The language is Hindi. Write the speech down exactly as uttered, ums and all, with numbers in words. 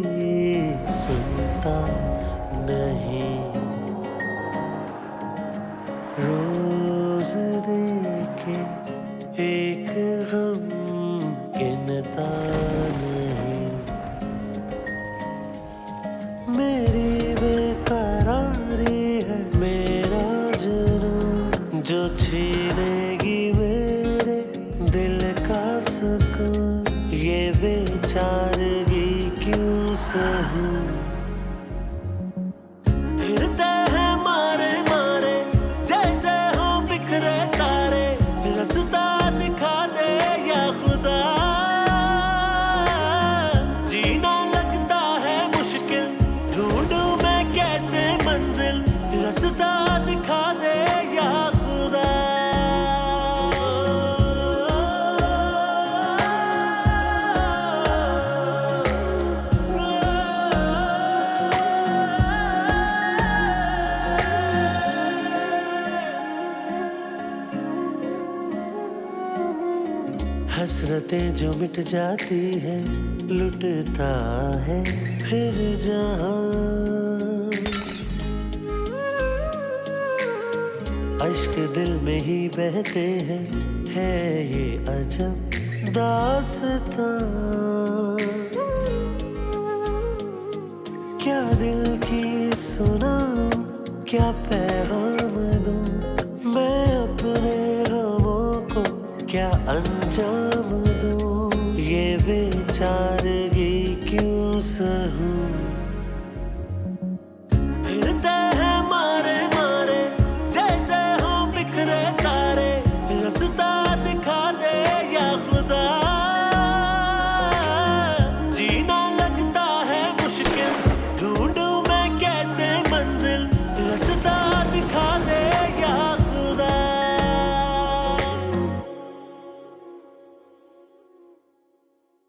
सुनता नहीं। रोज देखे एक गम गिनता नहीं। मेरी बेकरारी है मेरा जुनून, जो छीनेगी मेरे दिल का सुकून। ये बेचारगी क्यों सहूं। फिरते हैं मारे मारे जैसे हो बिखरे तारे। रास्ता दिखा दे या खुदा, जीना लगता है मुश्किल, ढूंढूं मैं कैसे मंजिल। रास्ता दिखा दे या खुदा। हसरतें जो मिट जाती है, लुटता है फिर जहां। अश्क दिल में ही बहते हैं, है ये अजब दास्तां। क्या दिल की सुनाऊं, क्या पैगाम दूं, मैं अपने गमों को क्या अंजाम दूं। ये बेचारगी क्यों सहूं।